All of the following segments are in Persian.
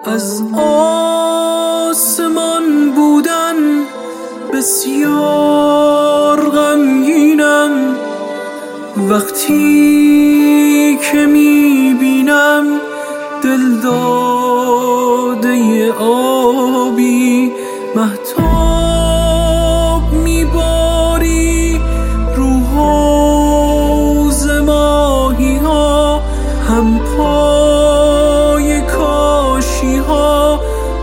از آسمان بودن بسیار غمگینم، وقتی که میبینم دل داده آبی مهتاب میباری رو حوض ماهی ها، هم پای کاشی ها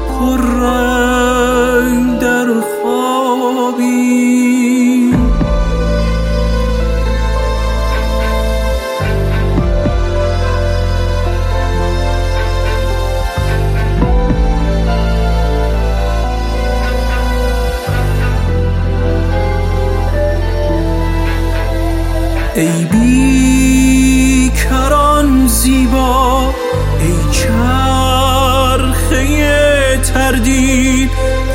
پررنگ در خوابی. ای بیکران زیبا، ای چرخه تردید،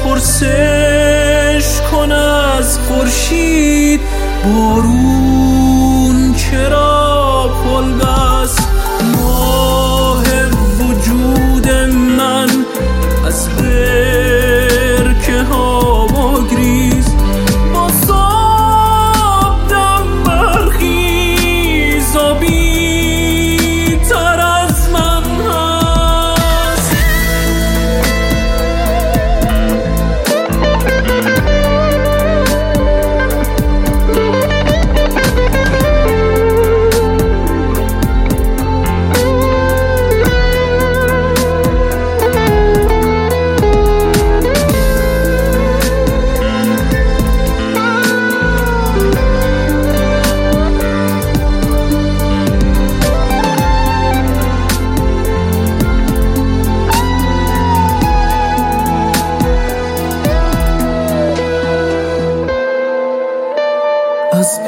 پرسش کن از خورشید بارون چرا پل بست. ماه وجود من از برکه ها بگریز، با صبح برخیز و بی‌تر از من هست. از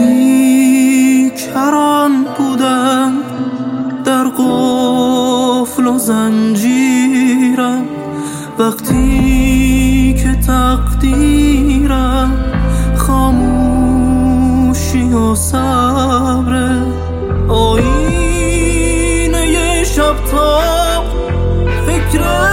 بیکران بودن در قفل و زنجیرم، وقتی که تقدیرم خاموشی و صبر. آینه شب تاب فکر